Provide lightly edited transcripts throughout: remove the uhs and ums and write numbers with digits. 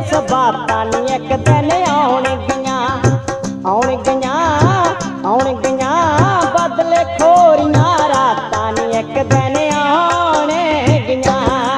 ਸਬਾਤਾਂ ਨੀ ਇੱਕ ਦਿਨ ਆਉਣਗੀਆਂ, ਆਉਣਗੀਆਂ, ਆਉਣਗੀਆਂ ਬਦਲੇ ਖੋਰੀਆਂ ਰਾਤਾਂ ਨੀ ਇੱਕ ਦਿਨ ਆਉਣਗੀਆਂ।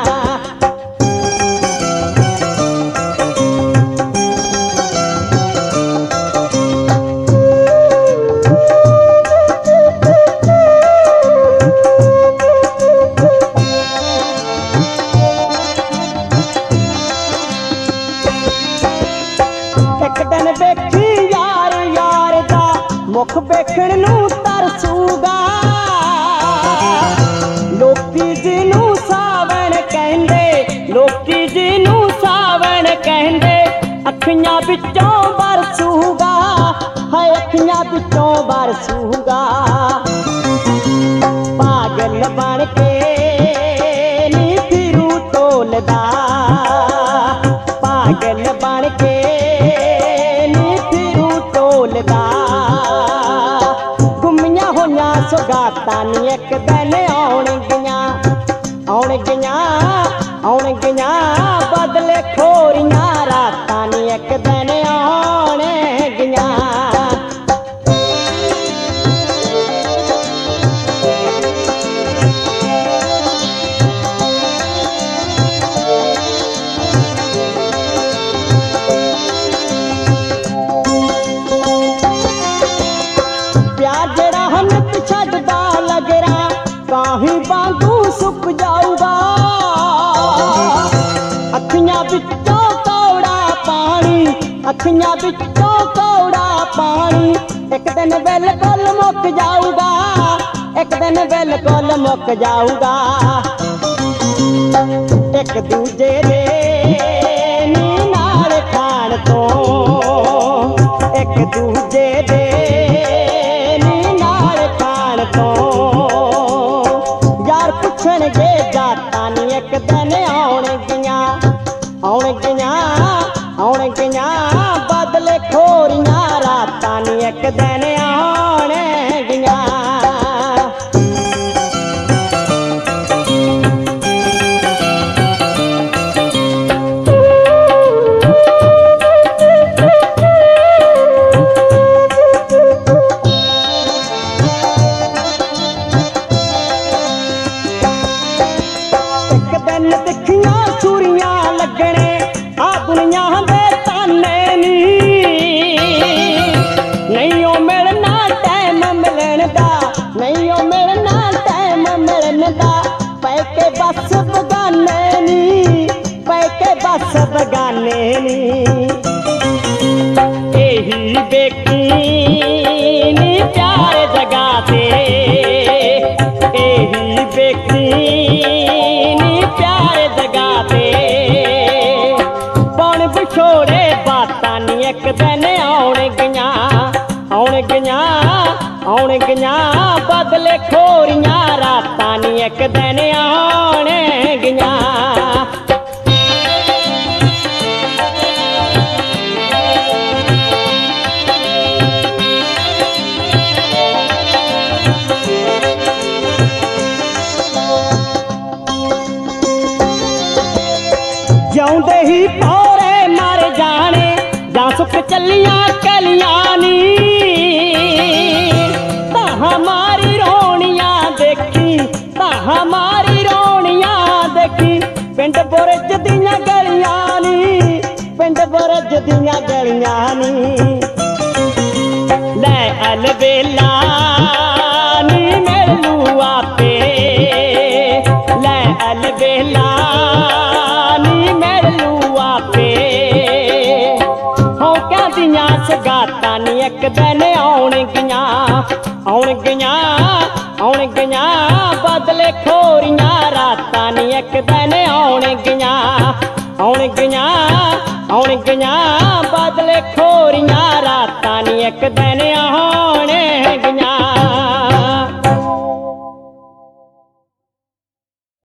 ਇੱਕ ਦਿਨ ਵੇਖੀ ਯਾਰ ਯਾਰ ਦਾ ਮੁਖ ਵੇਖਣ ਨੂੰ ਤਰਸੂਗਾ, ਲੋਕੀ ਜਿਹਨੂੰ ਸਾਵਣ ਕਹਿੰਦੇ, ਲੋਕੀ ਜਿਹਨੂੰ ਸਾਵਣ ਕਹਿੰਦੇ ਅੱਖੀਆਂ ਵਿੱਚੋਂ ਬਰਸੂਗਾ, ਹਾਏ ਅੱਖੀਆਂ ਵਿੱਚੋਂ ਬਰਸੂਗਾ। ਪਾਗਲ ਬਣ ਕੇ ਨੀ ਫਿਰੂ ਟੋਲਦਾ, ਪਾਗਲ ਬਣ ਕੇ ਨੀ ਫਿਰੂ ਟੋਲਦਾ। ਗੁੰਮੀਆਂ ਹੋਈਆਂ ਸੁਗਾਤਾਂ ਨੀ ਇੱਕ ਦਿਨ ਆਉਣਗੀਆਂ, ਆਉਣਗੀਆਂ, ਆਉਣਗੀਆਂ ਬਦਲੇ ਖੋਰੀਆਂ ਰਾਤਾਂ ਨੀ ਇੱਕ ਦਿਨ ਆਉਣਗੀਆਂ। ਪਿਆਰ ਜਿਹੜਾ ਹਨ ਛੱਡਦਾ ਲੱਗਰਾ ਕਾਹੀਂ ਵਾਂਗੂ ਸੁੱਕ ਜਾਊਗਾ, ਅੱਖੀਆਂ ਵਿੱਚੋਂ ਕੌੜਾ ਪਾਣੀ, ਅੱਖੀਆਂ ਵਿੱਚੋਂ ਕੌੜਾ ਪਾਣੀ ਇੱਕ ਦਿਨ ਬਿਲਕੁਲ ਮੁੱਕ ਜਾਊਗਾ, ਇੱਕ ਦਿਨ ਬਿਲਕੁਲ ਮੁੱਕ ਜਾਊਗਾ। ਇੱਕ ਦੂਜੇ ਦੇ ਨੀ ਨਾਲ ਖਾਣ ਤੋਂ, ਇੱਕ ਦੂਜੇ ਦੇ ਨੀ ਨਾਲ ਖਾਣ ਤੋਂ ਯਾਰ ਪੁੱਛਣਗੇ ਜਾਤਾਂ ਨੀ ਇੱਕ ਦਿਨ ਆਉਣਗੀਆਂ, ਆਉਣਗੀਆਂ, ਆਉਣਗੀਆਂ ਬਦਲੇ ਖੋਰੀਆਂ ਰਾਤਾਂ ਨੀ ਇੱਕ ਦਿਨ ਆਉਣਗੀਆਂ। ਤਿੱਖੀਆਂ ਛੁਰੀਆਂ ਲੱਗਣੇ ਆ ਦੁਨੀਆ ਦੇ ਤਾਨੇ ਨੀ, ਨਹੀਂ ਉਹ ਮਿਲਣਾ ਟਾਈਮ ਮਿਲਣ ਦਾ, ਨਹੀਂ ਉਹ ਮਿਲਣਾ ਟਾਈਮ ਮਿਲਣ ਦਾ। ਪੈ ਕੇ ਬਸ ਬਗਾਨੇ ਨੀ, ਪੈ ਕੇ ਬਸ ਬਗਾਨੇ ਨੀ। ਇਹੀ ਵੇਖੀ ਨੀ ਪਿਆਰ ਜਗਾ ਤੇ, ਇਹੀ ਵੇਖੀ ਪਿਆਰ ਜਗਾ ਤੇ ਬਣ ਵਿਛੋੜੇ ਬਾਤਾਂ ਨੀ ਇੱਕ ਦਿਨ ਆਉਣਗੀਆਂ, ਆਉਣਗੀਆਂ, ਆਉਣਗੀਆਂ ਬਦਲੇ ਖੋਰੀਆਂ ਰਾਤਾਂ ਨੀ ਇੱਕ ਦਿਨ ਆਉਣਗੀਆਂ। ਜਿਉਂਦੇ ਹੀ ਭੌਰੇ ਮਰ ਜਾਣੇ ਜਾਂ ਸੁੱਕ ਚੱਲੀਆਂ ਕਲੀਆਂ ਨੀ, ਤਾਂ ਹਮਾਰੀ ਰੋਣੀਆਂ ਦੇਖੀ, ਤਾਂ ਹਮਾਰੀ ਰੋਣੀਆਂ ਦੇਖੀ। ਪਿੰਡ ਬੁਰਜ ਦੀਆਂ ਗਲੀਆਂ ਨੀ, ਪਿੰਡ ਬੁਰਜ ਦੀਆਂ ਗਲੀਆਂ ਨੀ। ਲੈ ਅਲਬੇਲਾ ਨੀ ਮਿਲੂ ਆਪੇ, ਲੈ ਅਲਬੇਲਾ ਸਗਾਤਾਂ ਨੀ ਇੱਕ ਦਿਨ ਆਉਣਗੀਆਂ, ਆਉਣਗੀਆਂ, ਆਉਣਗੀਆਂ ਬਦਲੇ ਖੋਰੀਆਂ ਰਾਤਾਂ ਨੀ ਇੱਕ ਦਿਨ ਆਉਣਗੀਆਂ, ਆਉਣਗੀਆਂ, ਆਉਣਗੀਆਂ ਬਦਲੇ ਖੋਰੀਆਂ ਰਾਤਾਂ ਨੀ ਇੱਕ ਦਿਨ